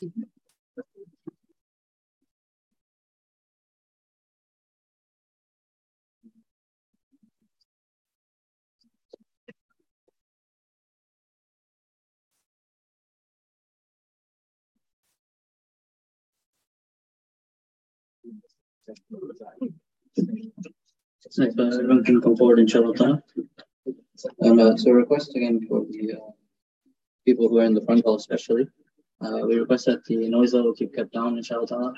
So if everyone can come forward, inshallah. And so request again for the people who are in the front hall especially. We request that the noise level keep kept down, inshallah.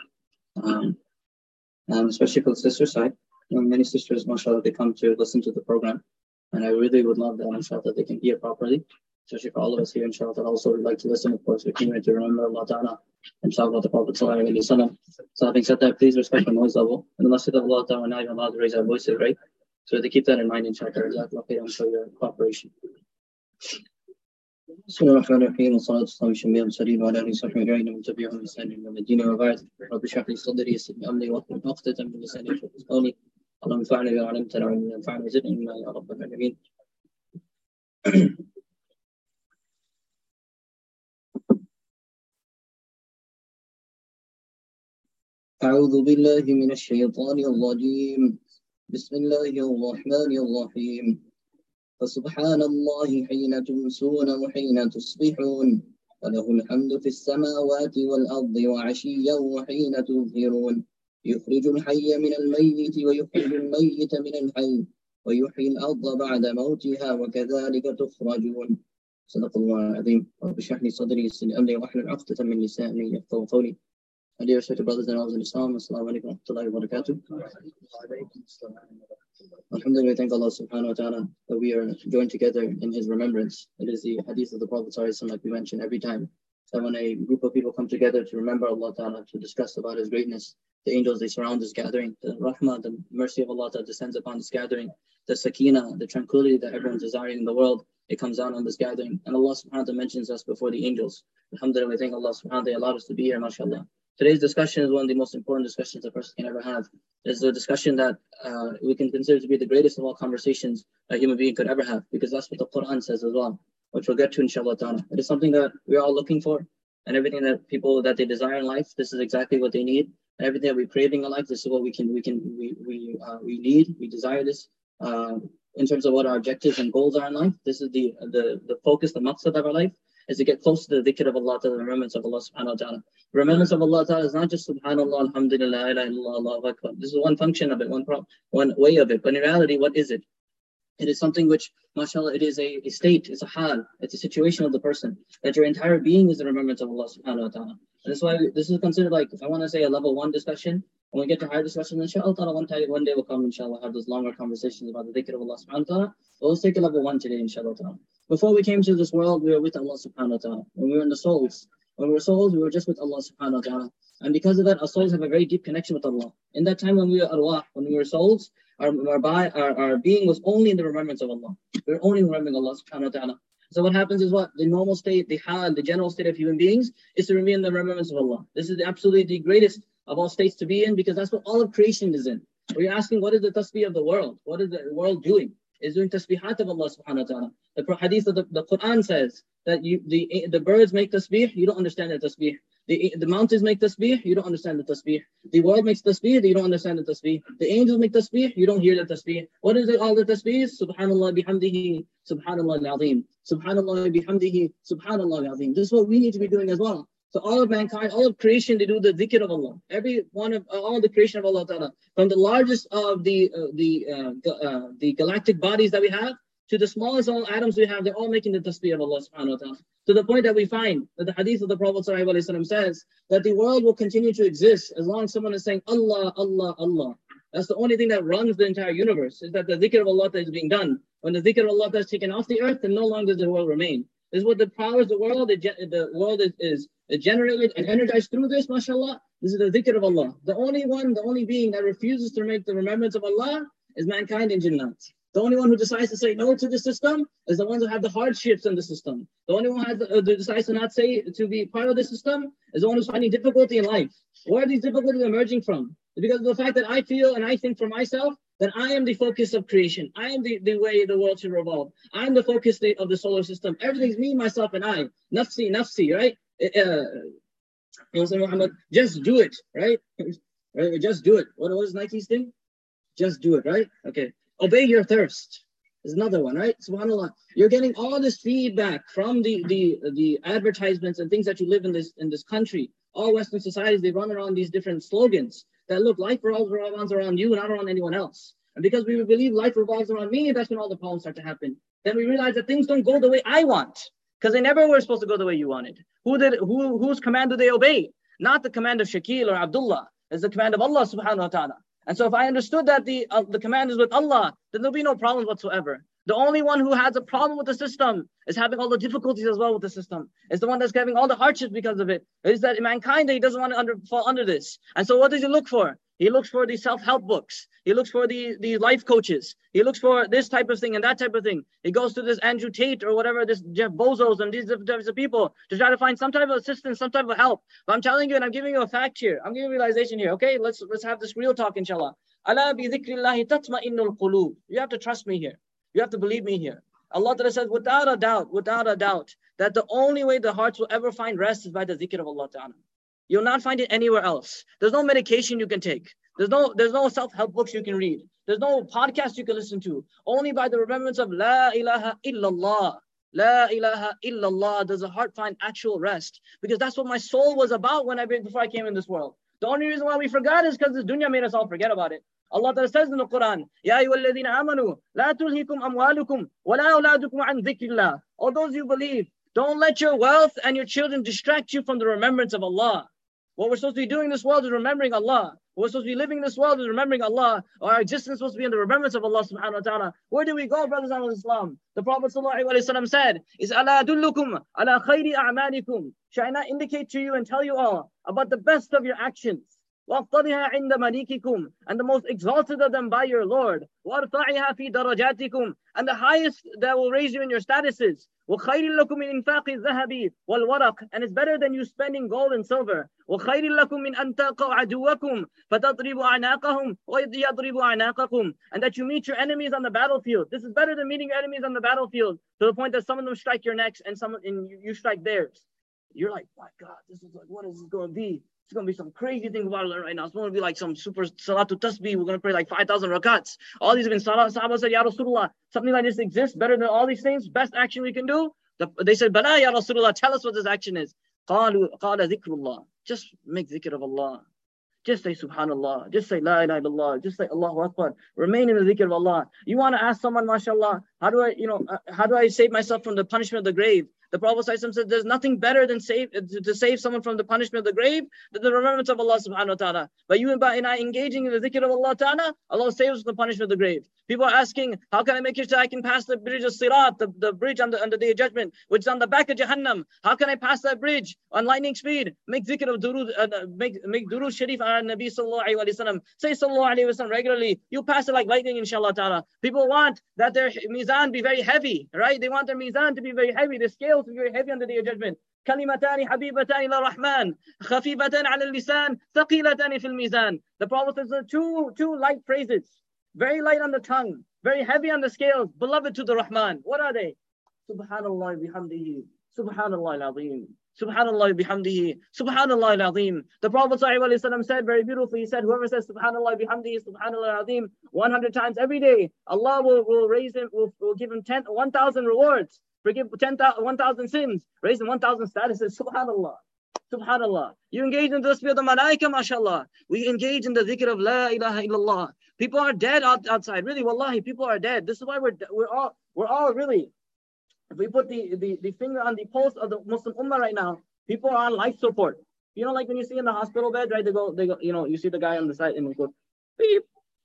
And especially for the sister side. Many sisters, mashallah, they come to listen to the program. And I really would love that, inshallah, that they can hear properly. Especially for all of us here, inshallah, that also would like to listen, of course, we continue to remember Allah Ta'ala and talk about the Prophet Sallallahu Alaihi Wasallam. So having said that, please respect the noise level. And the Masjid of Allah Ta'ala, we're not even allowed to raise our voices, right? So to keep that in mind, inshallah, I'm for your cooperation. بسم الله الرحمن الرحيم والصلاة والسلام على النبي المرسلين وعلى آله وصحبه أجمعين ومن تبعهم بإحسان إلى يوم الدين وبعد رب اشرح لي صدري ويسر لي أمري واحلل عقدة من لساني يفقهوا قولي اللهم انفعنا بما علمتنا وعلمنا ينفعنا وزدنا علما يا رب العالمين. أعوذ بالله من الشيطان الرجيم بسم الله الرحمن الرحيم فسبحان الله حين تمسون وحين تصبحون وله الحمد في السماوات والأرض وعشيا وحين تظهرون يخرج الحي من الميت ويخرج الميت من الحي ويحيي الأرض بعد موتها وكذلك تخرجون. صدق الله العظيم. رب اشرح لي صدري ويسر لي أمري واحلل عقدة من لساني يفقهوا قولي. My dear respected brothers and sisters in Islam, Assalamu alaikum wa rahmatullahi wa barakatuh. Alhamdulillah, we thank Allah subhanahu wa ta'ala that we are joined together in His remembrance. It is the hadith of the Prophet sallallahu alaihi wasallam, like we mentioned every time. So when a group of people come together to remember Allah ta'ala, to discuss about His greatness, the angels, they surround this gathering. The rahmah, the mercy of Allah ta'ala descends upon this gathering. The sakina, the tranquility that everyone's desiring in the world, it comes down on this gathering. And Allah subhanahu wa ta'ala mentions us before the angels. Alhamdulillah, we thank Allah subhanahu wa ta'ala allowed us to be here, mashallah. Today's discussion is one of the most important discussions a person can ever have. It's a discussion that we can consider to be the greatest of all conversations a human being could ever have, because that's what the Quran says as well, which we'll get to inshallah ta'ala. It is something that we're all looking for, and everything that people that they desire in life, this is exactly what they need. And everything that we're craving in life, this is what we need, we desire this. In terms of what our objectives and goals are in life, this is the focus, the maqsad of our life, is to get close to the dhikr of Allah, to the remembrance of Allah subhanahu wa ta'ala. The remembrance of Allah ta'ala is not just subhanallah, alhamdulillah, la ilaha illallah, Allahu akbar. This is one function of it, one way of it. But in reality, what is it? It is something which, mashallah, it is a state, it's a hal, it's a situation of the person. That your entire being is the remembrance of Allah subhanahu wa ta'ala. And that's why this is considered like, if I want to say a level 1 discussion, when we get to higher discussions, inshallah, one day we'll come, inshallah, have those longer conversations about the dhikr of Allah subhanahu wa ta'ala. But let's take a level 1 today, inshallah ta'ala. Before we came to this world, we were with Allah subhanahu wa ta'ala. When we were in the souls, when we were souls, we were just with Allah subhanahu wa ta'ala. And because of that, our souls have a very deep connection with Allah. In that time when we were arwah, when we were souls, our being was only in the remembrance of Allah. We were only remembering Allah subhanahu wa ta'ala. So what happens is what? The normal state, the hal, the general state of human beings is to remain in the remembrance of Allah. This is absolutely the greatest of all states to be in, because that's what all of creation is in. We're asking, what is the tasbih of the world? What is the world doing? Is doing tasbihat of Allah subhanahu wa ta'ala. The hadith of the Quran says that the birds make tasbih, you don't understand the tasbih. The mountains make tasbih, you don't understand the tasbih. The world makes tasbih, you don't understand the tasbih. The angels make tasbih, you don't hear the tasbih. What is it, all the tasbihs? Subhanallah bihamdihi, subhanallah al-azim. Subhanallah bihamdihi, subhanallah al-azim. This is what we need to be doing as well. So all of mankind, all of creation, they do the dhikr of Allah. Every one of all the creation of Allah Ta'ala, from the largest of the galactic bodies that we have to the smallest all atoms we have, they're all making the tasbih of Allah subhanahu wa ta'ala. To the point that we find that the hadith of the Prophet sallallahu alaihi wasallam says that the world will continue to exist as long as someone is saying Allah, Allah, Allah. That's the only thing that runs the entire universe, is that the dhikr of Allah is being done. When the dhikr of Allah is taken off the earth, then no longer does the world remain. This is what the powers the world. The world is generated and energized through this, mashallah. This is the dhikr of Allah. The only being that refuses to make the remembrance of Allah is mankind and jinnat. The only one who decides to say no to the system is the ones who have the hardships in the system. The only one who decides to not say to be part of the system is the one who's finding difficulty in life. Where are these difficulties emerging from? It's because of the fact that I feel and I think for myself that I am the focus of creation. I am the way the world should revolve. I am the focus of the solar system. Everything's me, myself, and I. Nafsi, nafsi, right? Muhammad, just do it, right? Right? Just do it. What was Nike's thing? Just do it, right? Okay. Obey your thirst is another one, right? SubhanAllah. You're getting all this feedback from the advertisements and things that you live in this country. All Western societies, they run around these different slogans that look, life revolves around you, not around anyone else. And because we believe life revolves around me, that's when all the problems start to happen. Then we realize that things don't go the way I want, because they never were supposed to go the way you wanted. Whose command do they obey? Not the command of Shakil or Abdullah. It's the command of Allah subhanahu wa ta'ala. And so if I understood that the command is with Allah, then there'll be no problems whatsoever. The only one who has a problem with the system is having all the difficulties as well with the system. Is the one that's having all the hardships because of it. Is that mankind, he doesn't want to fall under this. And so what does he look for? He looks for the self-help books. He looks for the life coaches. He looks for this type of thing and that type of thing. He goes to this Andrew Tate or whatever, this Jeff Bezos and these types of people to try to find some type of assistance, some type of help. But I'm telling you, and I'm giving you a fact here. I'm giving you a realization here. Okay, let's have this real talk, inshallah. Ala bi dhikrillahi tatma'innul qulub. You have to trust me here. You have to believe me here. Allah Ta'ala says, without a doubt, that the only way the hearts will ever find rest is by the dhikr of Allah Ta'ala. You'll not find it anywhere else. There's no medication you can take. There's no self-help books you can read. There's no podcast you can listen to. Only by the remembrance of La ilaha illallah. La ilaha illallah does the heart find actual rest. Because that's what my soul was about before I came in this world. The only reason why we forgot is because this dunya made us all forget about it. Allah Ta'ala says in the Quran, Ya ayyuhalladhina amanu, la tulhikum amwalukum, wa la awladukum an dhikrillah. All those you believe, don't let your wealth and your children distract you from the remembrance of Allah. What we're supposed to be doing in this world is remembering Allah. What we're supposed to be living in this world is remembering Allah. Our existence is supposed to be in the remembrance of Allah subhanahu wa ta'ala. Where do we go, brothers and sisters of Islam? The Prophet ﷺ said, is ala adullukum ala khayri a'malikum. Shall I not indicate to you and tell you all about the best of your actions? وَأَفْضَلِهَا عِنْدَ مَلِيكِكُمْ, and the most exalted of them by your Lord. وَأَرْفَعِهَا فِي دَرَجَاتِكُمْ, and the highest that will raise you in your statuses. وَخَيْرٍ لَكُمْ مِنْ إِنْفَاقِ الذَّهَبِ وَالْوَرَقِ, and it's better than you spending gold and silver. وَخَيْرٍ لَكُمْ مِنْ أَنْ تَلْقَوْا عَدُوَّكُمْ فَتَضْرِبُوا أَعْنَاقَهُمْ وَيَضْرِبُوا أَعْنَاقَكُمْ, and that you meet your enemies on the battlefield. This is better than meeting your enemies on the battlefield, to the point that some of them strike your necks and you strike theirs. You're like, my God, this is like, what is this going to be? It's going to be some crazy thing about it right now. It's going to be like some super Salatul Tasbih. We're going to pray like 5,000 rakats. All these have been Salah. Sahaba said, Ya Rasulullah, something like this exists better than all these things? Best action we can do? They said, Bala Ya Rasulullah, tell us what this action is. قَالَ ذِكْرُ. Just make dhikr of Allah. Just say Subhanallah. Just say La ilaha illallah. Just say Allahu Akbar. Remain in the dhikr of Allah. You want to ask someone, mashallah, how do I save myself from the punishment of the grave? The Prophet said there's nothing better than to save someone from the punishment of the grave than the remembrance of Allah subhanahu wa ta'ala. By you and I engaging in the dhikr of Allah ta'ala, Allah saves us from the punishment of the grave. People are asking, how can I make it so I can pass the bridge of Sirat, the bridge on the day of judgment, which is on the back of Jahannam? How can I pass that bridge on lightning speed? Make dhikr of durood, make durood sharif on Nabi sallallahu alayhi wa sallam. Say sallallahu alayhi wa sallam regularly. You pass it like lightning, inshallah ta'ala. People want that their mizan be very heavy, right? They want their mizan to be very heavy, the scales to be very heavy on the day of judgment. كلمتان حبيبتان إلى الرحمن خفيفتان على اللسان ثقيلتان في الميزان. The Prophet says two light phrases, very light on the tongue, very heavy on the scales, beloved to the Rahman. What are they? Subhanallah bihamdihi, Subhanallah al-Azim, Subhanallah bihamdihi, Subhanallah al-Azim. The Prophet ﷺ said very beautifully, he said, whoever says Subhanallah bihamdihi, Subhanallah al-Azim 100 times every day, Allah will raise him, will give him 1,000 rewards. Forgive 1,000 sins, raise them 1,000 statuses. Subhanallah. Subhanallah. You engage in the tasbih of the malaika, mashallah. We engage in the dhikr of La ilaha illallah. People are dead outside. Really, wallahi, people are dead. This is why we're all really, if we put the finger on the pulse of the Muslim ummah right now, people are on life support. You know, like when you see in the hospital bed, right? They go, you know, you see the guy on the side and they go, beep,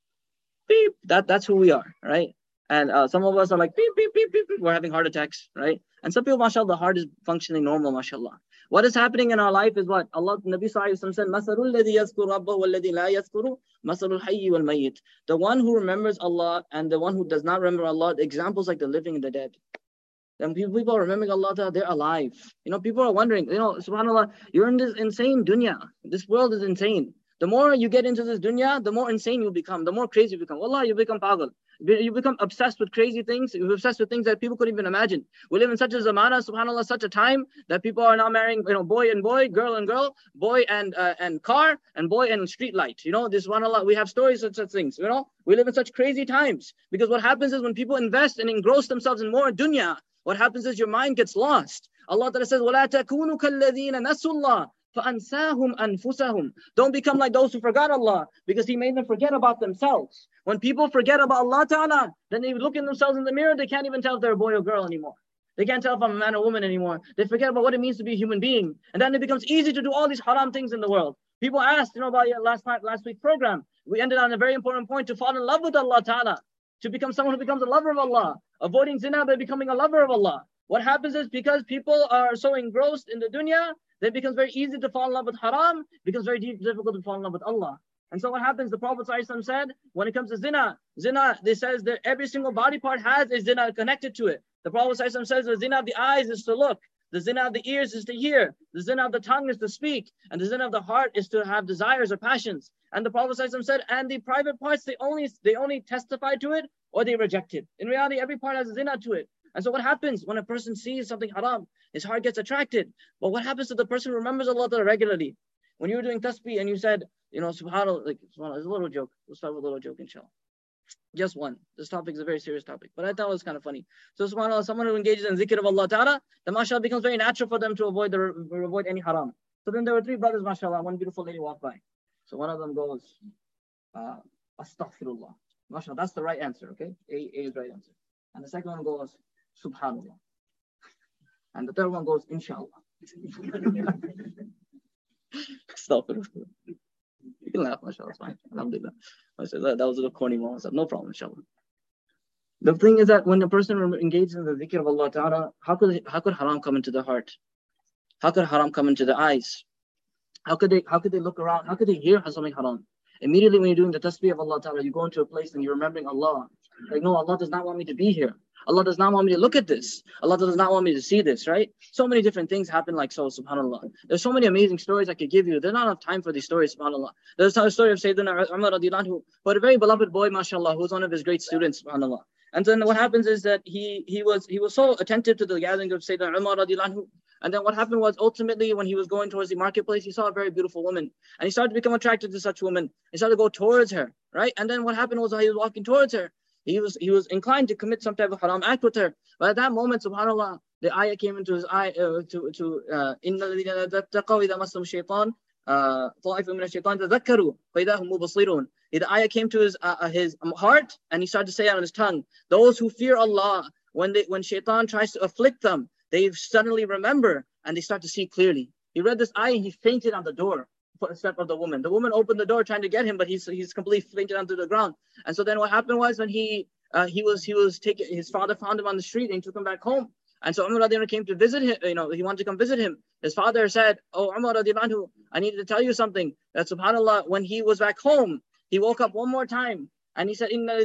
beep. That's who we are, right? And some of us are like, beep, beep, beep, beep, beep. We're having heart attacks, right? And some people, mashallah, the heart is functioning normal, mashallah. What is happening in our life is what? Allah, Nabi Sallallahu Alaihi Wasallam said, مَثَلُ الَّذِي يَذْكُرُ رَبَّهُ وَالَّذِي لَا يَذْكُرُ مَثَلُ الْحَيِّ وَالْمَيِّتِ. The one who remembers Allah and the one who does not remember Allah, the examples like the living and the dead. And people are remembering Allah, they're alive. You know, people are wondering, you know, subhanAllah, you're in this insane dunya. This world is insane. The more you get into this dunya, the more insane you become, the more crazy you become. Wallah, you become pagal. You become obsessed with crazy things. You're obsessed with things that people couldn't even imagine. We live in such a zamana, subhanAllah, such a time that people are now marrying, boy and boy, girl and girl, boy and car, and boy and street light. This subhanAllah, we have stories of such things. We live in such crazy times. Because what happens is when people invest and engross themselves in more dunya, what happens is your mind gets lost. Allah Ta'ala says, وَلَا تَكُونُوا كَالَّذِينَ نَسُوا اللَّهَ فَأَنْسَاهُمْ أَنفُسَهُم. Don't become like those who forgot Allah, because He made them forget about themselves. When people forget about Allah Ta'ala, then they look in themselves in the mirror, they can't even tell if they're a boy or girl anymore. They can't tell if I'm a man or woman anymore. They forget about what it means to be a human being. And then it becomes easy to do all these haram things in the world. People asked, about last week's program. We ended on a very important point: to fall in love with Allah Ta'ala, to become someone who becomes a lover of Allah, avoiding zina by becoming a lover of Allah. What happens is, because people are so engrossed in the dunya, it becomes very easy to fall in love with haram, it becomes very difficult to fall in love with Allah. And so what happens, the Prophet ﷺ said, when it comes to zina, they says that every single body part has a zina connected to it. The Prophet ﷺ says the zina of the eyes is to look, the zina of the ears is to hear, the zina of the tongue is to speak, and the zina of the heart is to have desires or passions. And the Prophet ﷺ said, and the private parts, they only testify to it or they reject it. In reality, every part has a zina to it. And so what happens when a person sees something haram? His heart gets attracted. But what happens to the person who remembers Allah regularly? When you were doing tasbih and you said, subhanAllah, subhanAllah, it's a little joke. We'll start with a little joke, inshallah. Just one. This topic is a very serious topic, but I thought it was kind of funny. So subhanAllah, someone who engages in zikr of Allah Ta'ala, then mashallah becomes very natural for them to avoid any haram. So then there were three brothers, mashallah. One beautiful lady walked by. So one of them goes, astaghfirullah. Mashallah, that's the right answer, okay? A is the right answer. And the second one goes, subhanallah. And the third one goes, inshallah. Astaghfirullah. You can laugh, mashallah, it's fine. Alhamdulillah. That was a little corny moment. No problem, inshallah. The thing is that when a person engages in the dhikr of Allah Ta'ala, how could haram come into the heart? How could haram come into the eyes? How could they look around? How could they hear something haram? Immediately when you're doing the tasbih of Allah Ta'ala, you go into a place and you're remembering Allah. Like, no, Allah does not want me to be here. Allah does not want me to look at this. Allah does not want me to see this, right? So many different things happen like so, subhanAllah. There's so many amazing stories I could give you. There's not enough time for these stories, subhanAllah. There's a story of Sayyidina Umar radiallahu anhu, but a very beloved boy, mashallah, who was one of his great students, subhanAllah. And then what happens is that he was so attentive to the gathering of Sayyidina Umar radiallahu anhu. And then what happened was, ultimately, when he was going towards the marketplace, he saw a very beautiful woman. And he started to become attracted to such woman. He started to go towards her, right? And then what happened was, while he was walking towards her, he was inclined to commit some type of haram act with her. But at that moment, subhanAllah, the ayah came into his eye إِنَّ الَّذِينَ اتَّقَوْا إِذَا مَسَّهُمُ الشَّيْطَانُ طَائِفٌ مِنَ الشَّيْطَانِ تَذَكَّرُوا فَإِذَا هُمْ مُبْصِرُونَ. The ayah came to his heart, and he started to say on his tongue, those who fear Allah, when shaitan tries to afflict them, they suddenly remember and they start to see clearly. He read this ayah and he fainted on the door step of the woman. The woman opened the door trying to get him, but he's completely fainted onto the ground. And so then what happened was, when he was taken, his father found him on the street and he took him back home. And so Umar radiallahu anhu came to visit him. He wanted to come visit him. His father said, "Oh Umar radiallahu anhu, I need to tell you something. That subhanAllah, when he was back home, he woke up one more time and he said, that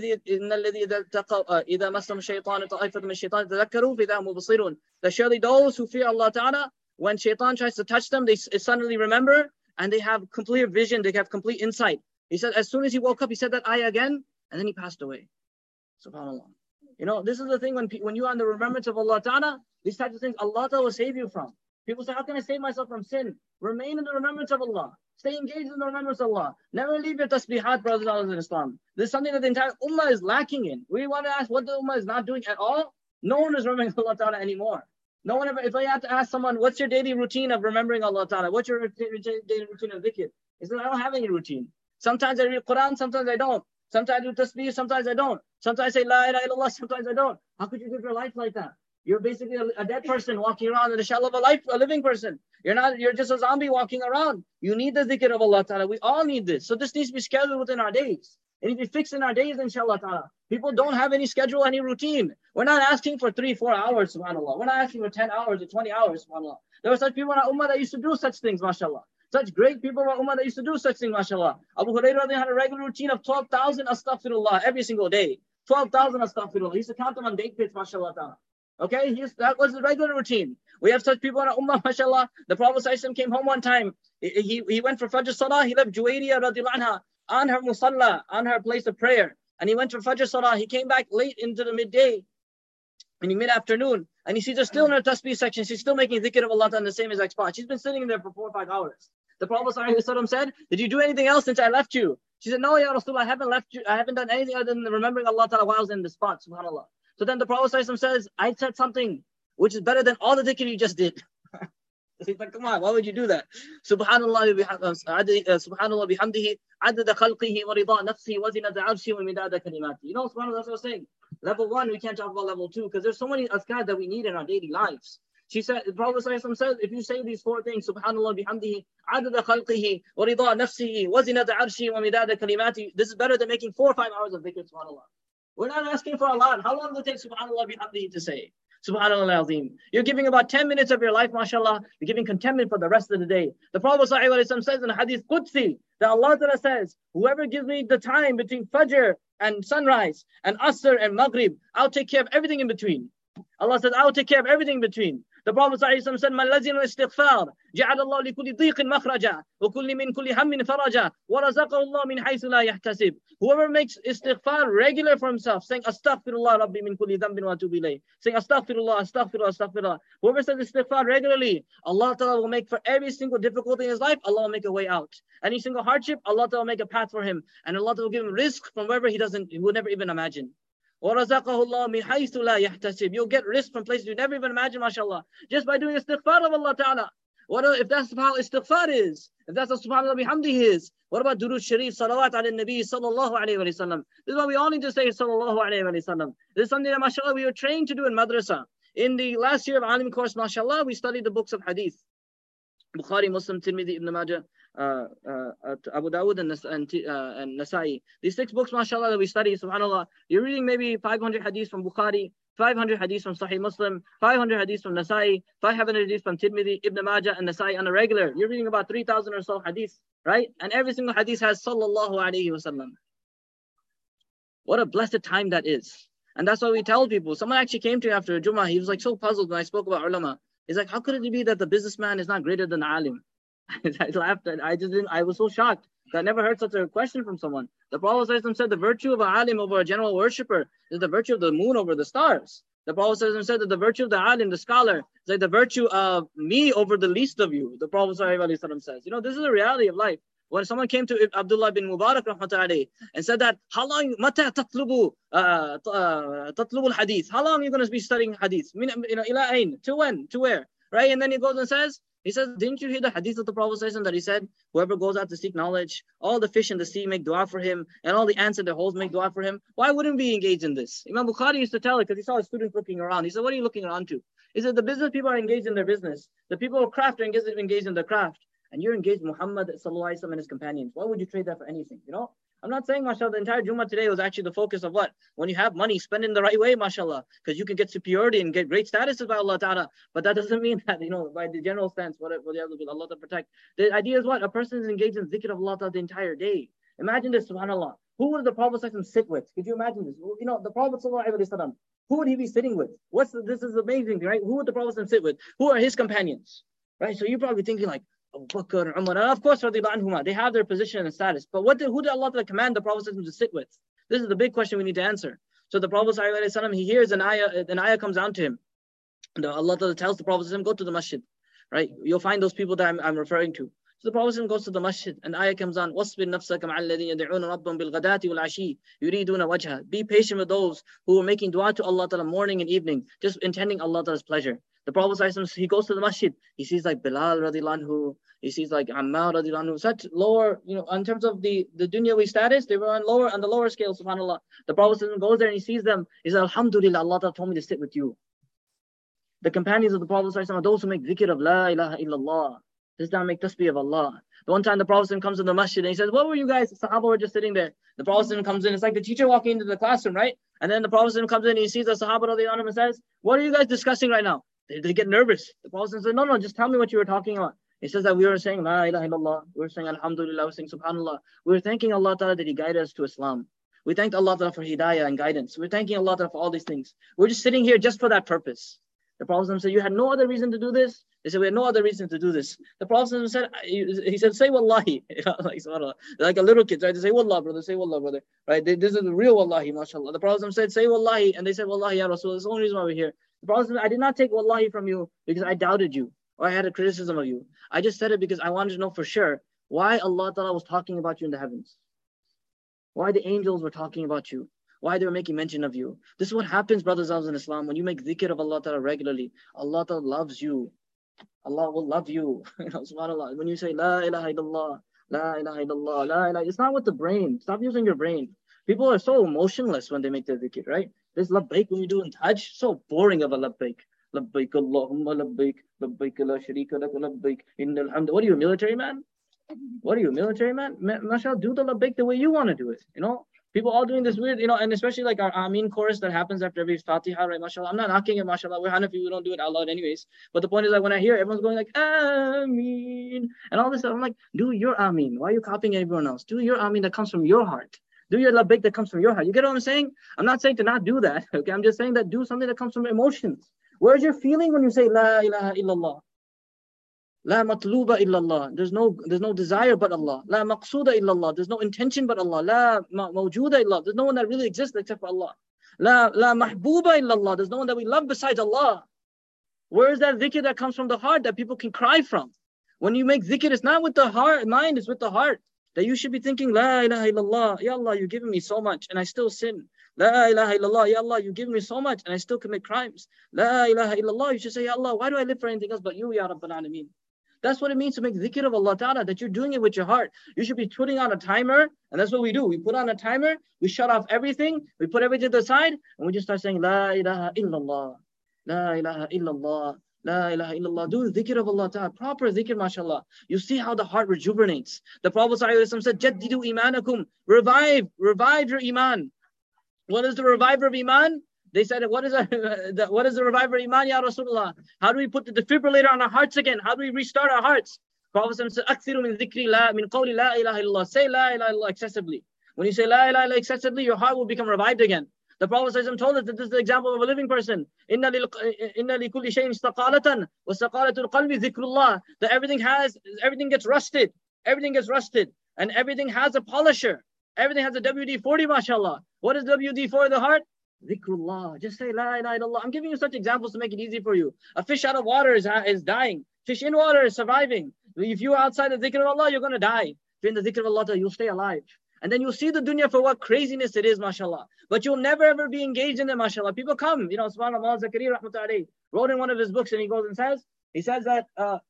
surely those who fear Allah Ta'ala, when shaitan tries to touch them, they suddenly remember and they have complete vision, they have complete insight." He said, as soon as he woke up, he said that ayah again, and then he passed away. SubhanAllah. This is the thing, when you are in the remembrance of Allah Ta'ala, these types of things Allah Ta'ala will save you from. People say, how can I save myself from sin? Remain in the remembrance of Allah. Stay engaged in the remembrance of Allah. Never leave your tasbihat, brothers and sisters in Islam. This is something that the entire ummah is lacking in. We want to ask what the ummah is not doing at all. No one is remembering Allah Ta'ala anymore. No one ever, if I had to ask someone, what's your daily routine of remembering Allah Ta'ala? What's your daily routine of dhikr? He said, I don't have any routine. Sometimes I read Quran, sometimes I don't. Sometimes I do tasbih, sometimes I don't. Sometimes I say La ilaha illallah, sometimes I don't. How could you live your life like that? You're basically a dead person walking around in the shell of a living person. You're just a zombie walking around. You need the dhikr of Allah Ta'ala. We all need this. So this needs to be scheduled within our days. It needs to be fixed in our days, inshallah Ta'ala. People don't have any schedule, any routine. We're not asking for 3-4 hours, subhanAllah. We're not asking for 10 hours or 20 hours, subhanAllah. There were such people in our ummah that used to do such things, mashallah. Such great people in our ummah that used to do such things, mashallah. Abu Hurairah had a regular routine of 12,000 astaghfirullah every single day. 12,000 astaghfirullah. He used to count them on date pits, mashallah Ta'ala. Okay, that was the regular routine. We have such people in our ummah, mashallah. The Prophet ﷺ came home one time. He went for Fajr Salah. He left Juwayriyah radiallahu anha on her musalla, on her place of prayer. And he went for Fajr Salah. He came back late into the midday, in the mid-afternoon. And he sees her still in her tasbih section. She's still making dhikr of Allah in the same exact spot. She's been sitting in there for 4 or 5 hours. The Prophet ﷺ said, did you do anything else since I left you? She said, no, Ya Rasulullah, I haven't left you. I haven't done anything other than remembering Allah Ta'ala while I was in the spot, subhanAllah. So then the Prophet ﷺ says, I said something which is better than all the dhikr you just did. He's like, come on, why would you do that? Subhanallah bihamdihi, adada khalqihi wa rida nafsihi wa zinata arshi wa midada kalimati. You know, subhanallah, that's what I was saying. Level 1, we can't talk about level 2 because there's so many azkar that we need in our daily lives. She said, the Prophet ﷺ says, if you say these 4 things, Subhanallah bihamdihi, adada khalqihi, wa rida nafsihi, wa zinata arshi wa midada kalimati, this is better than making 4 or 5 hours of dhikr, subhanallah. We're not asking for a lot. How long will it take Subhanallah bihamdihi to say? Subhanallah al-Azim. You're giving about 10 minutes of your life, mashallah. You're giving contentment for the rest of the day. The Prophet ﷺ says in Hadith Qudsi that Allah Ta'ala says, whoever gives me the time between Fajr and sunrise and Asr and Maghrib, I'll take care of everything in between. Allah says, I'll take care of everything in between. The Prophet ﷺ said, مَنْ لَزِمَ الْإِسْتِغْفَارِ جَعَلَ اللَّهُ لِكُلِّ ضِيقٍ مَخْرَجًا وَكُلِّ مِنْ كُلِّ هَمٍّ فَرَجًا وَرَزَقَهُ اللَّهُ مِنْ حَيْثُ لَا يَحْتَسِبُ. Whoever makes istighfar regular for himself, saying, Astaghfirullah Rabbi min kulli dhanbin wa atubu ilayh. Saying, Astaghfirullah, Astaghfirullah, Astaghfirullah. Whoever says istighfar regularly, Allah Ta'ala will make for every single difficulty in his life, Allah will make a way out. Any single hardship, Allah Ta'ala will make a path for him. And Allah Ta'ala will give him rizq from wherever he would never even imagine. وَرَزَقَهُ اللَّهُ مِنْ حَيْثُ لَا يَحْتَسِبُ. You'll get risk from places you never even imagine, mashallah. Just by doing istighfar of Allah Ta'ala. If that's how istighfar is, if that's how subhanallah bihamdihi is, what about durood sharif, salawat ala nabi sallallahu alayhi wa sallam? This is why we all need to say sallallahu alayhi wa sallam. This is something that mashallah we were trained to do in madrasa. In the last year of alim course, mashallah, we studied the books of hadith. Bukhari, Muslim, Tirmidhi, Ibn Majah, Abu Dawud and Nasa'i. These 6 books, mashallah, that we study, subhanallah, you're reading maybe 500 hadiths from Bukhari, 500 hadiths from Sahih Muslim, 500 hadiths from Nasa'i, 500 hadiths from Tirmidhi, Ibn Majah and Nasa'i on a regular. You're reading about 3,000 or so hadiths, right? And every single hadith has sallallahu alayhi wa sallam. What a blessed time that is. And that's why we tell people. Someone actually came to me after a Jummah. He was like so puzzled when I spoke about ulama. He's like, how could it be that the businessman is not greater than the alim? I laughed. I was so shocked. I never heard such a question from someone. The Prophet said the virtue of an alim over a general worshipper is the virtue of the moon over the stars. The Prophet said that the virtue of the alim, the scholar, is like the virtue of me over the least of you. The Prophet says, you know, this is the reality of life. When someone came to Abdullah bin Mubarak rahmatullahi and said that, how long, mata tatlubu al-hadith? How long are you going to be studying hadith? Ila ain? To when? To where? Right? And then he goes and says, didn't you hear the hadith of the Prophet that he said, whoever goes out to seek knowledge, all the fish in the sea make dua for him, and all the ants in the holes make dua for him. Why wouldn't we engage in this? Imam Bukhari used to tell it because he saw his students looking around. He said, what are you looking around to? He said, the business people are engaged in their business. The people of craft are engaged in their craft. And you're engaged with Muhammad sallallahu alaihi wasallam and his companions. Why would you trade that for anything? You know? I'm not saying, mashallah, the entire Jummah today was actually the focus of what? When you have money, spend it in the right way, mashallah. Because you can get superiority and get great statuses by Allah Ta'ala. But that doesn't mean that, you know, by the general stance, what Allah to protect. The idea is what? A person is engaged in zikr of Allah Ta'ala the entire day. Imagine this, subhanAllah. Who would the Prophet sit with? Could you imagine this? You know, the Prophet sallallahu alaihi wasallam, who would he be sitting with? This is amazing, right? Who would the Prophet sit with? Who are his companions? Right? So you're probably thinking like, Abu Bakr, Umar, and of course, they have their position and status. But who did Allah command the Prophet to sit with? This is the big question we need to answer. So the Prophet, he hears an ayah comes down to him. Allah tells the Prophet, go to the masjid. Right? You'll find those people that I'm referring to. So the Prophet goes to the masjid, and ayah comes on, وَاصْبِرْ نَفْسَكَ مَعَ الَّذِينَ يَدْعُونَ رَبَّهُمْ بِالْغَدَاةِ وَالْعَشِيِّ يُرِيدُونَ وَجْهَهُ. Be patient with those who are making dua to Allah Ta'ala morning and evening, just intending Allah Ta'ala's pleasure. The Prophet, he goes to the masjid, he sees like Bilal radiallahu anhu, he sees like Ammar radiallahu anhu, such lower, you know, in terms of the dunyawi status, they were on the lower scale, subhanAllah. The Prophet goes there and he sees them, he says, Alhamdulillah, Allah Ta'ala told me to sit with you. The companions of the Prophet are those who make dhikr of La ilaha illallah. This time make tasbih of Allah. The one time the Prophet comes in the masjid and he says, what were you guys? The Sahaba were just sitting there. The Prophet comes in, it's like the teacher walking into the classroom, right? And then the Prophet comes in and he sees the Sahaba radiallahu anhu and says, what are you guys discussing right now? They get nervous. The Prophet says, no, just tell me what you were talking about. He says that we were saying La ilaha illallah, we were saying Alhamdulillah, we were saying Subhanallah. We were thanking Allah Ta'ala that He guided us to Islam. We thanked Allah Ta'ala for hidayah and guidance. We're thanking Allah Ta'ala for all these things. We're just sitting here just for that purpose. The Prophet said, you had no other reason to do this? They said, we had no other reason to do this. The Prophet said, he said, say wallahi. Like a little kid, right? They say, wallah, brother, say wallah, brother. Right? This is the real wallahi, mashallah. The Prophet said, say wallahi. And they said, wallahi, ya Rasul. That's the only reason why we're here. The Prophet said, I did not take wallahi from you because I doubted you or I had a criticism of you. I just said it because I wanted to know for sure why Allah Ta'ala was talking about you in the heavens. Why the angels were talking about you. Why they were making mention of you. This is what happens, brothers in Islam. When you make dhikr of Allah Ta'ala regularly, Allah Ta'ala loves you. Allah will love you. SubhanAllah. When you say, La ilaha illallah, La ilaha illallah, La ilaha, it's not with the brain. Stop using your brain. People are so emotionless when they make their dhikr, right? This labbaik when you do in Hajj, so boring of a labbaik. Labbaik Allahumma labbaik, labbaik la sharika lak labbaik, innal hamd. What are you, a military man? What are you, a military man? MashaAllah, do the labbaik the way you want to do it, People all doing this weird, and especially like our Ameen chorus that happens after every Fatiha, right? MashaAllah. I'm not knocking it, MashaAllah. We're Hanafi, we don't do it out loud anyways. But the point is, like, when I hear everyone's going like, Ameen, and all this stuff, I'm like, do your Ameen. Why are you copying everyone else? Do your Ameen that comes from your heart. Do your labbaik that comes from your heart. You get what I'm saying? I'm not saying to not do that, okay? I'm just saying that do something that comes from emotions. Where's your feeling when you say, La ilaha illallah? La matluba illallah. There's no desire but Allah. La maqsuda illallah. There's no intention but Allah. La mawjuda illallah. There's no one that really exists except for Allah. La mahbuba illallah. There's no one that we love besides Allah. Where is that dhikr that comes from the heart that people can cry from? When you make dhikr, it's not with the heart, mind, it's with the heart. That you should be thinking, La ilaha illallah. Ya Allah, you've given me so much and I still sin. La ilaha illallah. Ya Allah, you've given me so much and I still commit crimes. La ilaha illallah. You should say, Ya Allah, why do I live for anything else but you, Ya Rabbal Alameen? That's what it means to make dhikr of Allah Ta'ala, that you're doing it with your heart. You should be putting on a timer, and that's what we do. We put on a timer, we shut off everything, we put everything to the side, and we just start saying, La ilaha illallah, La ilaha illallah, La ilaha illallah. Do dhikr of Allah Ta'ala, proper dhikr, mashallah. You see how the heart rejuvenates. The Prophet ﷺ said, Jaddidu imanakum, revive your iman. What is the reviver of iman? They said, what is the reviver iman, ya Rasulullah? How do we put the defibrillator on our hearts again? How do we restart our hearts? Prophet said, Akthiru min dhikri la, min qawli la ilaha illallah. Say la ilaha illallah excessively. When you say la ilaha illallah excessively, your heart will become revived again. The Prophet told us that this is the example of a living person. Inna li kulli shay'in istaqalatan, wa istaqalatul qalbi dhikrullah. That everything gets rusted. Everything gets rusted. And everything has a polisher. Everything has a WD-40, mashallah. What is WD for the heart? Dhikrullah. Just say La ilaha illallah. I'm giving you such examples to make it easy for you. A fish out of water is dying. Fish in water is surviving. If you are outside the dhikr of Allah, you're going to die. If you're in the dhikr of Allah, you'll stay alive. And then you'll see the dunya for what craziness it is, mashallah. But you'll never ever be engaged in it, mashallah. People come, subhanAllah, Zakariya rahmatullahi wrote in one of his books and he says that,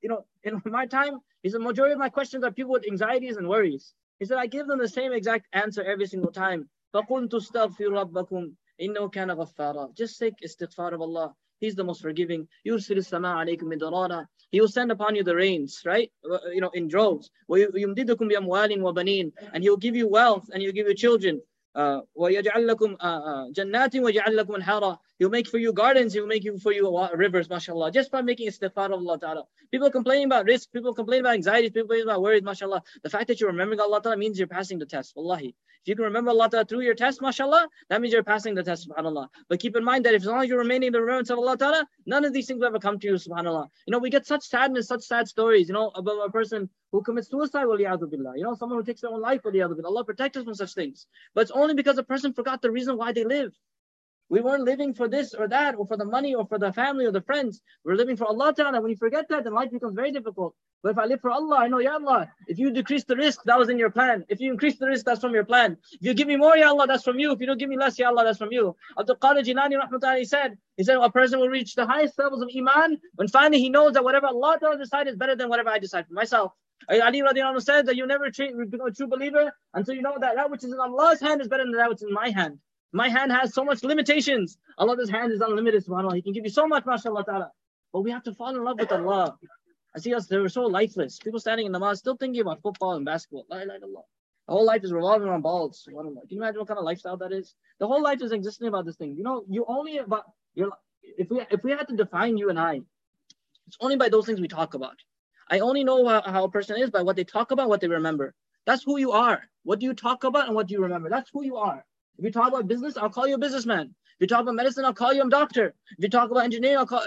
in my time, he said, majority of my questions are people with anxieties and worries. He said, I give them the same exact answer every single time. فَقُلْتُ اسْتَغْفِرُ رَبَّكُمْ إِنَّهُ كَانَ غَفَّارًا. Just take istighfar of Allah. He's the most forgiving. يُرْسِلِ السَّمَاءَ عَلَيْكُمْ مِدْرَارًا. He will send upon you the rains, right? In droves. وَيُمْدِدُكُمْ بِأَمْوَالٍ وَبَنِينَ. And He will give you wealth and He will give you children. وَيَجْعَلْ لَكُمْ جَنَّاتٍ وَيَجْعَلْ لَكُمْ أَنْهَارًا. He'll make for you gardens, He'll make for you rivers, mashallah. Just by making istighfar of Allah Ta'ala. People complaining about risk, people complain about anxiety, people complain about worries, mashallah. The fact that you're remembering Allah Ta'ala means you're passing the test, wallahi. If you can remember Allah Ta'ala through your test, mashallah, that means you're passing the test, subhanAllah. But keep in mind that if as long as you're remaining in the remembrance of Allah Ta'ala, none of these things will ever come to you, subhanAllah. We get such sadness, such sad stories, about a person who commits suicide, waliyadu billah. Someone who takes their own life, waliyadu billah. Allah protect us from such things. But it's only because a person forgot the reason why they live. We weren't living for this or that, or for the money, or for the family, or the friends. We're living for Allah Ta'ala. When you forget that, then life becomes very difficult. But if I live for Allah, I know, Ya Allah, if you decrease the risk, that was in your plan. If you increase the risk, that's from your plan. If you give me more, Ya Allah, that's from you. If you don't give me less, Ya Allah, that's from you. Abdul Qadir Jilani rahmatullahi he said, a person will reach the highest levels of Iman when finally he knows that whatever Allah Ta'ala decides is better than whatever I decide for myself. Ali radiallahu anhu said that you never become a true believer until you know that which is in Allah's hand is better than that which is in my hand. My hand has so much limitations. Allah's hand is unlimited, subhanAllah. He can give you so much, mashallah ta'ala. But we have to fall in love with Allah. I see us, they were so lifeless. People standing in namaz, still thinking about football and basketball. La ilaha illallah. The whole life is revolving around balls. Subhanallah. Can you imagine what kind of lifestyle that is? The whole life is existing about this thing. If we had to define you and I, it's only by those things we talk about. I only know how a person is by what they talk about, what they remember. That's who you are. What do you talk about and what do you remember? That's who you are. If you talk about business, I'll call you a businessman. If you talk about medicine, I'll call you a doctor. If you talk about engineering, I'll call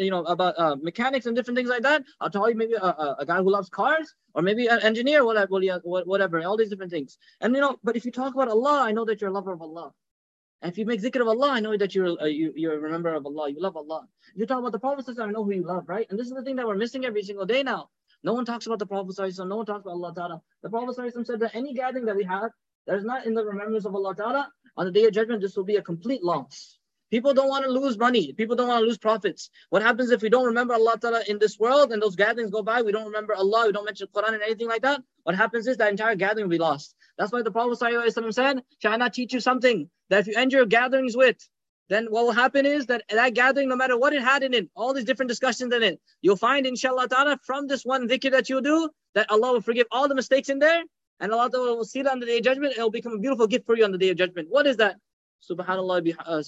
about mechanics and different things like that. I'll tell you maybe a guy who loves cars, or maybe an engineer, whatever, all these different things. And but if you talk about Allah, I know that you're a lover of Allah. And if you make zikr of Allah, I know that you're a remember of Allah. You love Allah. If you talk about the Prophet, I know who you love, right? And this is the thing that we're missing every single day now. No one talks about the Prophet, no one talks about Allah Ta'ala. The Prophet said that any gathering that we have that is not in the remembrance of Allah Ta'ala, on the Day of Judgment, this will be a complete loss. People don't want to lose money. People don't want to lose profits. What happens if we don't remember Allah Ta'ala in this world and those gatherings go by, we don't remember Allah, we don't mention Quran and anything like that? What happens is that entire gathering will be lost. That's why the Prophet ﷺ said, shall I not teach you something that if you end your gatherings with, then what will happen is that gathering, no matter what it had in it, all these different discussions in it, you'll find inshallah ta'ala from this one dhikr that you do, that Allah will forgive all the mistakes in there, and Allah ta'ala will see that on the Day of Judgment. It will become a beautiful gift for you on the Day of Judgment. What is that? Subhanallah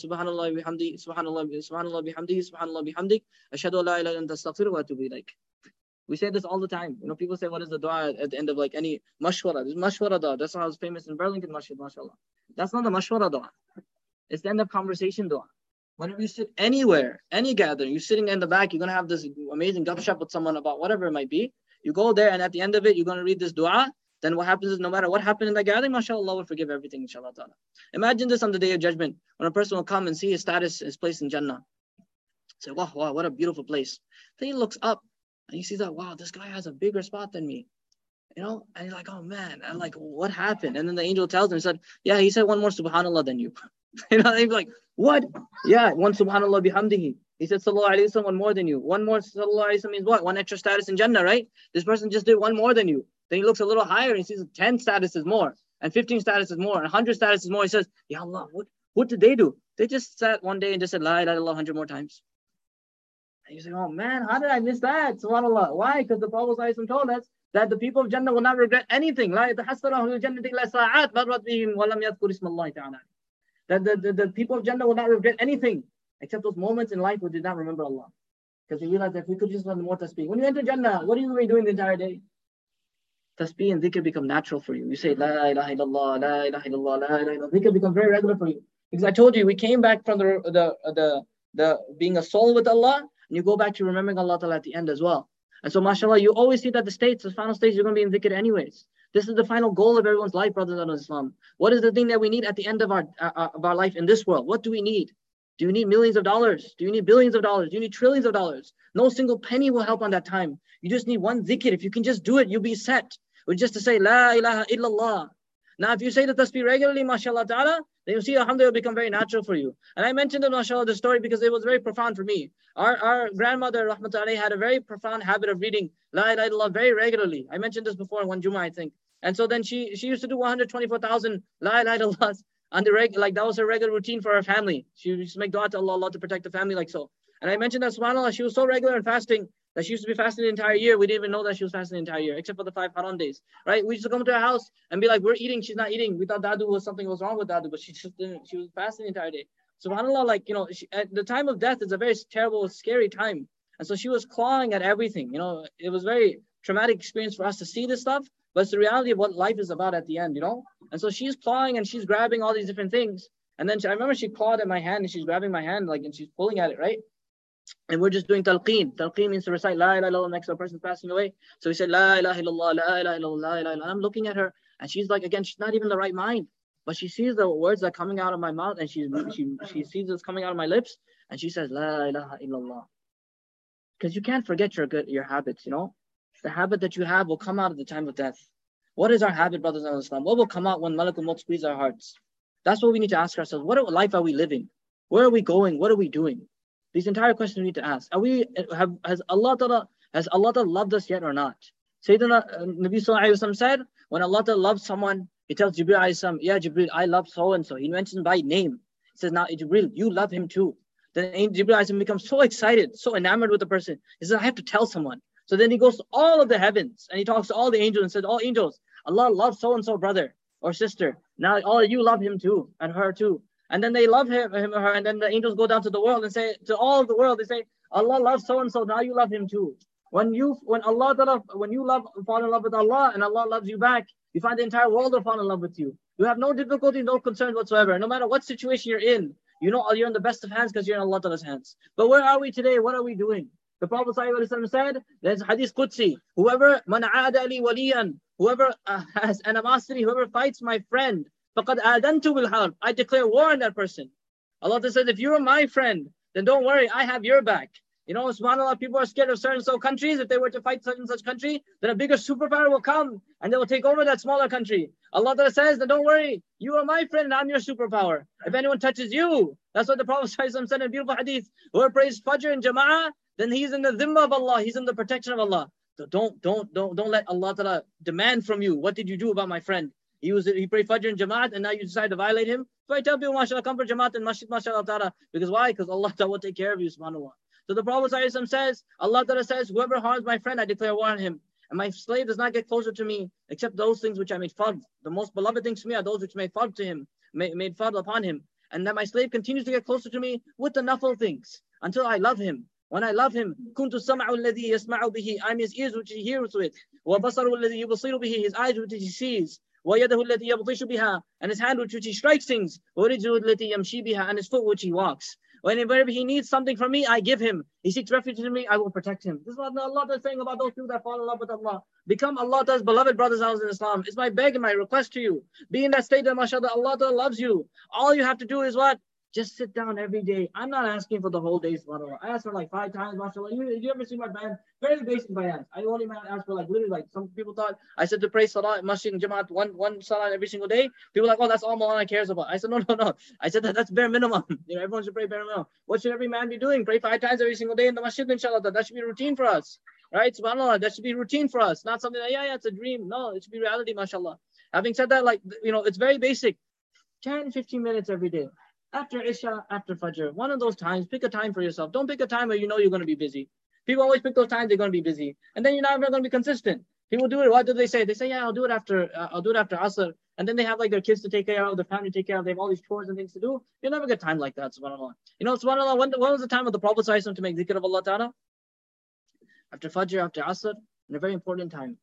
bihamdi, subhanallah bihamdi, subhanallah bihamdik, ashhadu an la ilaha illa anta astaghfiruka wa atubu ilaik. We say this all the time. People say, what is the dua at the end of like any mashwara? This mashwara dua. That's how it's famous in Burlington Masjid, mashallah. That's not the mashwara dua. It's the end of conversation dua. Whenever you sit anywhere, any gathering, you're sitting in the back, you're going to have this amazing gupshup with someone about whatever it might be. You go there, and at the end of it, you're going to read this dua. Then what happens is, no matter what happened in that gathering, mashallah, Allah will forgive everything, inshallah ta'ala. Imagine this on the Day of Judgment, when a person will come and see his status, his place in Jannah. Say, wow, what a beautiful place. Then he looks up, and he sees that, wow, this guy has a bigger spot than me. And he's like, oh man, and like, what happened? And then the angel tells him, he said, yeah, he said one more subhanallah than you. And he's like, what? Yeah, one subhanallah bihamdihi. He said sallallahu alayhi wa sallam, one more than you. One more sallallahu alayhi wa sallam means what? One extra status in Jannah, right? This person just did one more than you. Then he looks a little higher and he sees 10 statuses more, and 15 statuses more, and 100 statuses more. He says, Ya Allah, what did they do? They just sat one day and just said la ilaha illallah 100 more times. And you say, oh man, how did I miss that? SubhanAllah. Why? Because the Prophet ﷺ told us that the people of Jannah will not regret anything. That the people of Jannah will not regret anything except those moments in life where they did not remember Allah. Because they realize that if we could just learn more tasbih. When you enter Jannah, what are you going to be doing the entire day? Tasbih and dhikr become natural for you. You say, La ilaha illallah, La ilaha illallah, La ilaha illallah. Dhikr become very regular for you. Because I told you, we came back from the being a soul with Allah, and you go back to remembering Allah Ta'ala at the end as well. And so, mashallah, you always see that the final stage, you're going to be in dhikr anyways. This is the final goal of everyone's life, brothers and Islam. What is the thing that we need at the end of our life in this world? What do we need? Do you need millions of dollars? Do you need billions of dollars? Do you need trillions of dollars? No single penny will help on that time. You just need one dhikr. If you can just do it, you'll be set. With just to say, La ilaha illallah. Now, if you say the tasbih regularly, mashallah ta'ala, then you'll see, alhamdulillah, will become very natural for you. And I mentioned, mashallah, the story because it was very profound for me. Our grandmother, rahmatullahi, had a very profound habit of reading La ilaha illallah very regularly. I mentioned this before in one Jummah, I think. And so then she used to do 124,000 La ilaha illallah on the regular, like that was her regular routine for her family. She used to make dua to Allah to protect the family like so. And I mentioned that, subhanAllah, she was so regular in fasting that she used to be fasting the entire year. We didn't even know that she was fasting the entire year, except for the 5 haram days, right? We used to come to her house and be like, we're eating, she's not eating. We thought Dadu was something was wrong with Dadu, but she just didn't. She was fasting the entire day. SubhanAllah, like, at the time of death is a very terrible, scary time. And so she was clawing at everything. It was very traumatic experience for us to see this stuff, but it's the reality of what life is about at the end, And so she's clawing and she's grabbing all these different things. And then I remember she clawed at my hand and she's grabbing my hand, like, and she's pulling at it, right? And we're just doing talqeen. Talqeen means to recite La ilaha illallah next to a person passing away. So we said La ilaha illallah, La ilaha illallah, La ilaha illallah. I'm looking at her and she's like, again, she's not even the right mind. But she sees the words that are coming out of my mouth and she sees this coming out of my lips and she says La ilaha illallah. Because you can't forget your habits, The habit that you have will come out at the time of death. What is our habit, brothers and Islam? What will come out when Malakul Maut squeezes our hearts? That's what we need to ask ourselves. What life are we living? Where are we going? What are we doing? These entire questions we need to ask. Has Allah Ta'ala loved us yet or not? Sayyidina Nabi Sallallahu Alaihi Wasallam said, when Allah Ta'ala loves someone, He tells Jibreel Alayhi Salam, yeah, Jibreel, I love so and so. He mentions by name. He says, now Jibreel, you love him too. Then Jibreel Alayhi Salam becomes so excited, so enamored with the person. He says, I have to tell someone. So then he goes to all of the heavens and he talks to all the angels and says, all angels, Allah loves so and so brother or sister. Now all of you love him too and her too. And then they love him or her, and then the angels go down to the world and say to all of the world, they say, Allah loves so and so, now you love him too. When you fall in love with Allah and Allah loves you back, you find the entire world will fall in love with you. You have no difficulty, no concerns whatsoever. No matter what situation you're in, you know you're in the best of hands because you're in Allah Ta'ala's hands. But where are we today? What are we doing? The Prophet ﷺ said, there's Hadith Qudsi, whoever man aada li waliyan, whoever has animosity, whoever fights my friend, faqad adantu bil harb, I declare war on that person. Allah says, if you're my friend, then don't worry, I have your back. You know, subhanAllah, people are scared of certain countries. If they were to fight such and such country, then a bigger superpower will come and they will take over that smaller country. Allah says, then don't worry, you are my friend and I'm your superpower. If anyone touches you, that's what the Prophet said in a beautiful hadith. Whoever prays Fajr in Jama'ah, then he's in the dhimma of Allah, he's in the protection of Allah. So don't let Allah Ta'ala demand from you, what did you do about my friend? He prayed Fajr in Jamaat and now you decide to violate him. So I tell people, mashallah, come for Jamaat and Masjid, mashallah ta'ala. Because why? Because Allah Ta'ala will take care of you, subhanAllah. So the Prophet says, Allah Ta'ala says, whoever harms my friend, I declare war on him. And my slave does not get closer to me except those things which I made fard. The most beloved things to me are those which made fard to him, made fard upon him. And that my slave continues to get closer to me with the nafal things until I love him. When I love him, كُنْتُ السَّمْعُ الَّذِي يَسْمَعُ بِهِ, I'm his ears which he hears with. وَبَصَرُ الَّذِي يُبْصِرُ بِهِ, his eyes which he sees. وَيَدَهُ الَّتِي يَبْطِشُ بِهَا, and his hand which he strikes things. وَرِجْلُهُ الَّتِي يَمْشِي بِهَا, and his foot which he walks. Whenever he needs something from me, I give him. He seeks refuge in me, I will protect him. This is what Allah is saying about those people that fall in love with Allah. Become Allah's beloved brothers and sisters in Islam. It's my beg and my request to you. Be in that state that mashallah, Allah loves you. All you have to do is what? Just sit down every day. I'm not asking for the whole day, subhanAllah. I ask for like 5 times, mashallah. You ever see my bayan? Very basic bayan. I only ask for like literally like some people thought I said to pray salah, masjid and jamaat, one salah every single day. People are like, oh, that's all Maulana cares about. I said, no. I said that's bare minimum. You know, everyone should pray bare minimum. What should every man be doing? Pray 5 times every single day in the masjid, inshallah. That should be routine for us. Right? SubhanAllah, that should be routine for us. Not something that, yeah, it's a dream. No, it should be reality, mashallah. Having said that, like, you know, it's very basic. 10, 15 minutes every day. After Isha, after Fajr, one of those times, pick a time for yourself. Don't pick a time where you know you're going to be busy. People always pick those times they're going to be busy. And then you're not going to be consistent. People do it. What do they say? They say, yeah, I'll do it after Asr. And then they have like their kids to take care of, their family to take care of. They have all these chores and things to do. You'll never get time like that, subhanAllah. You know, subhanAllah, when was the time of the Prophet ﷺ to make zikr of Allah Ta'ala? After Fajr, after Asr, and a very important time.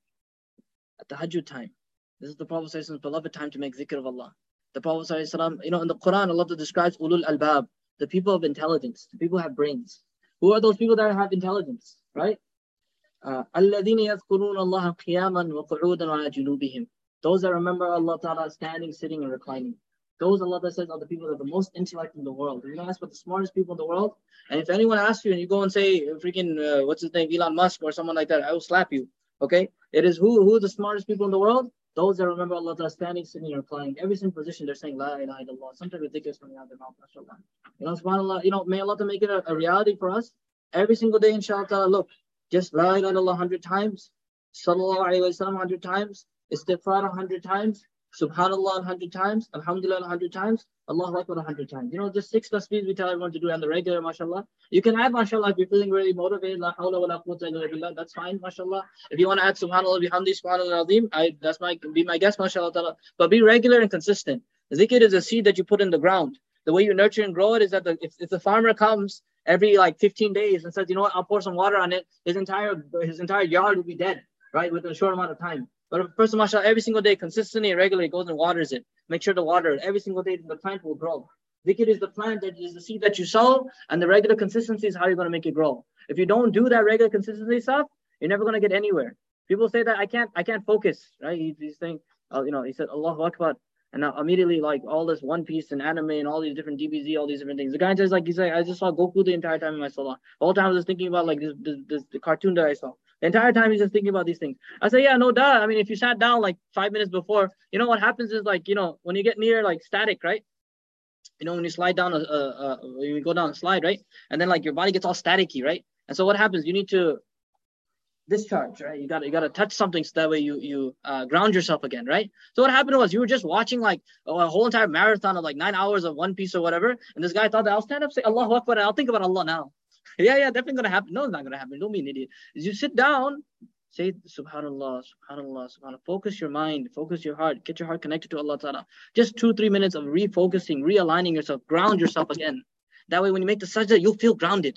At the Tahajjud time. This is the Prophet ﷺ's beloved time to make zikr of Allah. The Prophet ﷺ, you know, in the Quran, Allah describes ulul albab, the people of intelligence, the people who have brains. Who are those people that have intelligence, right? الَّذِينَ يَذْكُرُونَ اللَّهَ قِيَامًا وَقُعُودًا وَعَلَى جُنُوبِهِمْ. Those that remember Allah Ta'ala standing, sitting, and reclining. Those Allah says are the people that have the most intellect in the world. You know, ask what the smartest people in the world. And if anyone asks you and you go and say, freaking, what's his name, Elon Musk or someone like that, I will slap you. Okay? It is who are the smartest people in the world? Those that remember Allah Ta'ala standing, sitting, and reclining. Every single position, they're saying, La ilaha illallah. Sometimes ridiculous coming out of their mouth, mashallah. You know, subhanAllah, you know, may Allah make it a reality for us. Every single day, inshallah, look, just La ilaha illallah 100 times, Sallallahu Alaihi Wasallam 100 times, Istighfar 100 times, Subhanallah 100 times, Alhamdulillah 100 times, Allahu Akbar 100 times. You know, just 6 tasbeehs we tell everyone to do on the regular, mashallah. You can add, mashallah, if you're feeling really motivated, La hawla wa la quwwata illa billah, that's fine, mashallah. If you want to add Subhanallah bihamdi, Subhanallah azim, that's be my guest, mashallah ta'ala. But be regular and consistent. Zikr is a seed that you put in the ground. The way you nurture and grow it is that if the farmer comes every like 15 days and says, you know what, I'll pour some water on it, his entire yard will be dead, right, within a short amount of time. But if a person, mashallah, every single day, consistently and regularly goes and waters it, make sure to water it every single day, the plant will grow. Zikr is the plant, that is the seed that you sow, and the regular consistency is how you're going to make it grow. If you don't do that regular consistency stuff, you're never going to get anywhere. People say that I can't focus, right? He's saying, you know, he said Allahu Akbar, and now immediately like all this One Piece and anime and all these different DBZ, all these different things. The guy says like, he's like, I just saw Goku the entire time in my salah. The whole time I was just thinking about like the cartoon that I saw. The entire time he's just thinking about these things. I say, yeah, no doubt. I mean, if you sat down like 5 minutes before, you know what happens is like, you know, when you get near like static, right? You know, when you slide down when you go down a slide, right? And then like your body gets all staticky, right? And so what happens? You need to discharge, right? You got to touch something so that way you ground yourself again, right? So what happened was you were just watching like a whole entire marathon of like 9 hours of One Piece or whatever, and this guy thought that I'll stand up, say Allahu Akbar, and I'll think about Allah now. Yeah, definitely gonna happen. No, it's not gonna happen. Don't be an idiot. You sit down, say Subhanallah, Subhanallah, Subhanallah. Focus your mind, focus your heart, get your heart connected to Allah Ta'ala. Just 2-3 minutes of refocusing, realigning yourself, ground yourself again. That way when you make the sajda, you'll feel grounded.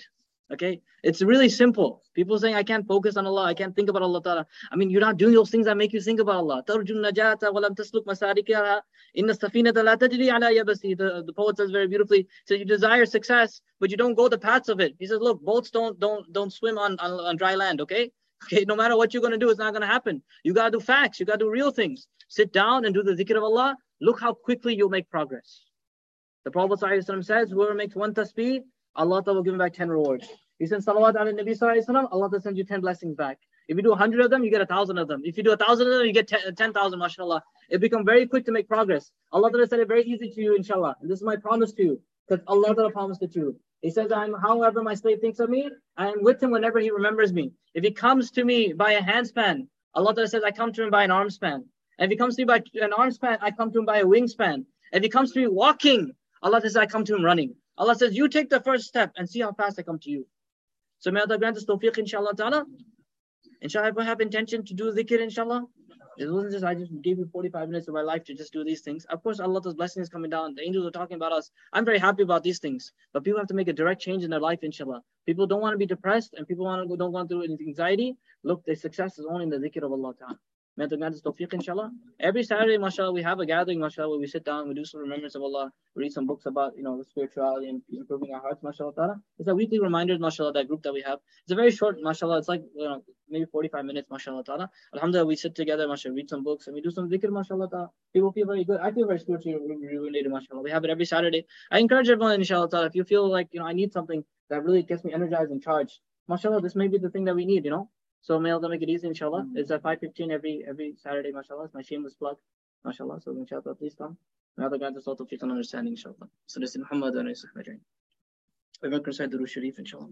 Okay, it's really simple. People saying I can't focus on Allah, I can't think about Allah Ta'ala. I mean, you're not doing those things that make you think about Allah. تَرْجُ النَّجَاةَ وَلَمْ تَسْلُكْ مَسَارِكَهَا إِنَّ السَّفِينَةَ لَا تَجْرِي عَلَى يَبَسِ. The poet says very beautifully, so you desire success, but you don't go the paths of it. He says, look, boats don't swim on dry land, okay? Okay, no matter what you're going to do, it's not going to happen. You got to do facts, you got to do real things. Sit down and do the dhikr of Allah. Look how quickly you'll make progress. The Prophet ﷺ says, whoever makes one tasbih, Allah will give him back 10 rewards. He sends salawat ala Nabi ﷺ, Allah will send you 10 blessings back. If you do 100 of them, you get 1,000 of them. If you do 1,000 of them, you get 10,000, mashallah. It becomes very quick to make progress. Allah said it very easy to you, inshallah. And this is my promise to you, because Allah promised it to you. He says, however my slave thinks of me, I am with him whenever he remembers me. If he comes to me by a handspan, Allah says, I come to him by an arm span. And if he comes to me by an arm span, I come to him by a wingspan. If he comes to me walking, Allah says, I come to him running. Allah says, you take the first step and see how fast I come to you. So may Allah grant us tawfiq, inshallah ta'ala. Inshallah, I have intention to do dhikr, inshallah. It wasn't just, I just gave you 45 minutes of my life to just do these things. Of course, Allah's blessings coming down. The angels are talking about us. I'm very happy about these things. But people have to make a direct change in their life, inshallah. People don't want to be depressed and people don't want to do anxiety. Look, the success is only in the dhikr of Allah ta'ala. May Allah grant us tawfiq, inshallah. Every Saturday, mashallah, we have a gathering, mashallah, where we sit down, we do some remembrance of Allah, we read some books about, the spirituality and improving our hearts, mashallah ta'ala. It's a weekly reminder, mashallah, that group that we have. It's a very short, mashallah, it's like, maybe 45 minutes, mashallah ta'ala. Alhamdulillah, we sit together, mashallah, read some books, and we do some dhikr, mashallah ta'ala. People feel very good. I feel very spiritually rejuvenated, mashallah. We have it every Saturday. I encourage everyone, inshallah ta'ala, if you feel like, I need something that really gets me energized and charged, mashallah, this may be the thing that we need, So may Allah make it easy, inshallah. It's at 5:15 every Saturday, mashallah. It's my shameless plug, mashallah. So inshallah, please come. May Allah grant us all tawfiq and understanding, inshallah. So this is Muhammad and Isa Majid. We're going to recite the Durood Sharif, inshallah.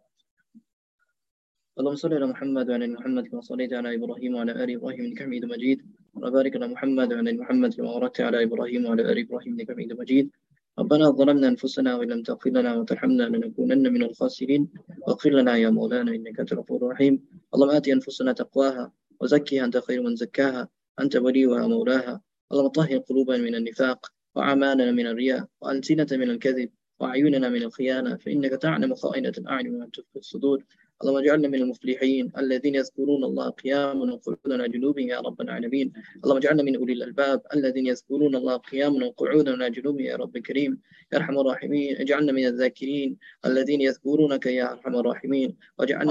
اللهم صل على محمد وعلى محمد كما صليت على ابراهيم وعلى ال ابراهيم انك حميد مجيد وبارك على محمد وعلى محمد كما باركت على ابراهيم وعلى ال ابراهيم انك حميد مجيد ربنا ظلمنا أنفسنا وإن لم تغفر لنا وترحمنا لنكونن من الخاسرين واغفر لنا يا مولانا إنك أنت الغفور الرحيم اللهم آت أنفسنا تقواها وزكها أنت خير من زكاها أنت وليها مولاها اللهم طهر قلوبنا من النفاق وأعمالنا من الرياء وألسنة من الكذب وأعيننا من الخيانة فإنك تعلم خائنة الأعين وما تخفي الصدور اللهم اجعلنا من المفلحين الذين يذكرون الله قياما وقعودا على جنوبهم يا رب العالمين اللهم اجعلنا من أولي الألباب الذين يذكرون الله قياما وقعودا على جنوبهم يا رب الكريم يا أرحم الراحمين اجعلنا من الذاكرين الذين يذكرونك يا أرحم الراحمين واجعلنا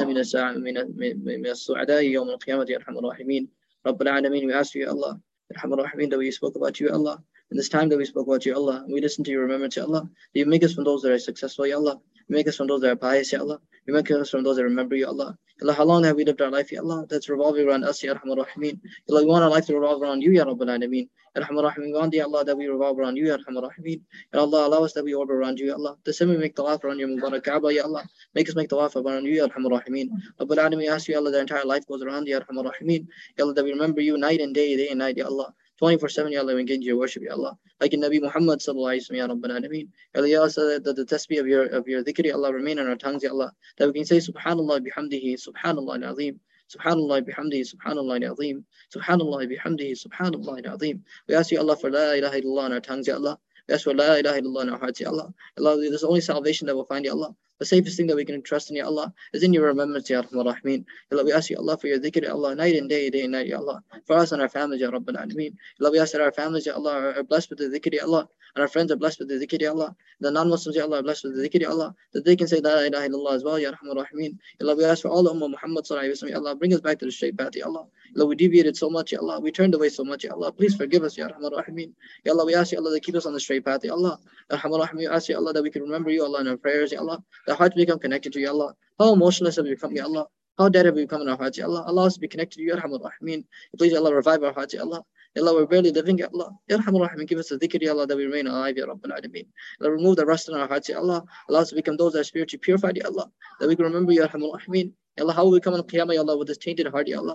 من السعداء يوم القيامة يا أرحم الراحمين رب العالمين. We ask you, Allah, Arham Ar-Rahim, that we spoke about you, Allah. In this time that we spoke about you, Allah, we listen to your remembrance, Ya Allah. That you make us from those that are successful, Ya Allah. You make us from those that are pious, Ya Allah. You make us from those that remember you, Allah. Allah, how long have we lived our life, Ya Allah? That's revolving around us, Ya Arham Ar-Rahim. Allah, we want our life to revolve around you, Ya Rabbal Alameen. Ya Arham Ar-Rahim, we want, Ya Allah, that we revolve around you, Ya Arham Ar-Rahim. Ya Allah, allow us that we order around you, Ya Allah. The same we make tawaf around your Mubarak Kaaba, Ya Allah. Make us make tawaf around you, Ya Arham Ar-Rahim. Rabbal Alameen, we ask you, Ya Allah, that entire life goes around, Ya Arham Ar-Rahim. Ya Allah, that we remember you night and day and night, Ya Allah. 24/7, Ya Allah, we engage your worship, Ya Allah. Like in Nabi Muhammad sallallahu alayhi wa sallam, Ya Rabbal Alameen. Ya Allah, Ya Allah, so that the tasbih of your dhikr, Ya Allah, remain on our tongues, Ya Allah. That we can say Subhanallah bihamdihi, Subhanallah al-Azim. Subhanallah bihamdihi, Subhanallah al-Azim. Subhanallah bihamdihi, Subhanallah al-Azim. We ask you, Allah, for La ilaha illallah on our tongues, Ya Allah. We ask for La ilaha illallah in our hearts, Ya Allah. Allah, there's only salvation that we'll find, Ya Allah. The safest thing that we can trust in, Ya Allah, is in your remembrance, Ya Rahman Rahmeen. Ya Allah, we ask you, Allah, for your dhikr, Ya Allah, night and day and night, Ya Allah. For us and our families, Ya Rabbil Alameen. Ya Allah, we ask that our families, Ya Allah, are blessed with the dhikr, Ya Allah. And our friends are blessed with the dhikr, Ya Allah. The non-Muslims, Ya Allah, are blessed with the dhikr, Ya Allah. That they can say La ilaha illallah as well, Ya Rahman Rahmeen. Ya Allah, we ask for all the Ummah Muhammad sallallahu alayhi wa sallam, Ya Allah, bring us back to the straight path, Ya Allah. Ya Allah, we deviated so much, Ya Allah. We turned away so much, Ya Allah. Please forgive us, Ya Rahman Rahmeen. Ya Allah, we ask you, Allah, to keep us on the straight path, Ya Allah. Ya Rahman Rahmeen, we ask you, Allah, that we can remember you, Allah, in our prayers, Ya Allah. That hearts become connected to you, Allah. How emotionless have we become, Ya Allah? How dead have we become in our hearts, Ya Allah? Allow us to be connected to you, Ya Rahman Rahmeen. Please, Ya Allah, revive our hearts, Ya Allah. Ya Allah, we're barely living, Ya Allah. Ya Rahman Rahmeen, give us the dhikr, Ya Allah, that we remain alive, Ya Rabbil Alameen. Allah, remove the rust in our hearts, Ya Allah. Allow us to become those that are spiritually purified, Ya Allah. That we can remember you, Ya Rahman Rahmeen. Ya Allah, how will we come on Qiyamah, Ya Allah, with this tainted heart, Ya Allah?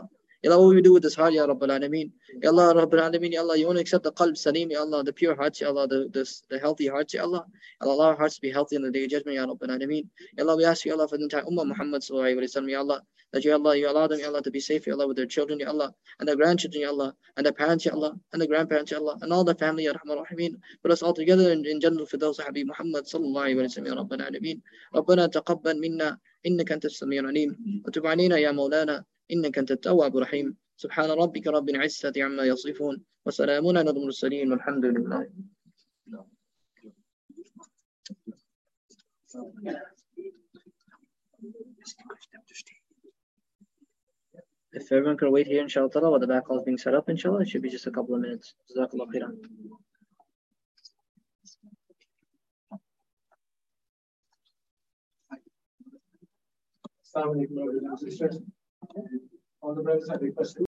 Ya Allah, what we do with this heart, Ya Rabbal Alameen. Ya Allah, Rabbal Alameen, Ya Allah, you want to accept the qalb salim, Ya Allah, the pure hearts, Ya Allah, the healthy hearts, Ya Allah. Ya Allah, allow our hearts to be healthy in the day of judgment, Ya Rabbal Alameen. Ya Allah, we ask you, Ya Allah, for the entire Ummah Muhammad Sallallahu Alaihi Wasallam, Ya Allah, that you allow them, Ya Allah, to be safe, Ya Allah, with their children, Ya Allah, and their grandchildren, Ya Allah, and their parents, Ya Allah, and their grandparents, Ya Allah, and all the family, Ya Rahman Rahimeen. Put us all together in Jannah Firdaus, Habib Muhammad Sallallahu Alaihi Wasallam, Ya Rabbal Alameen. ربنا تقبل منا إنك أنت السميع العليم وتب علينا يا مولانا إنك أنت التواب الرحيم سبحان ربك رب العزة عما يصفون وسلام على المرسلين والحمد لله. If everyone can wait here, inshallah, while the back hall is being set up, inshallah, it should be just a couple of minutes. Jazakallah khairan. Assalamu alaikum, brothers and sisters. All the brothers have requested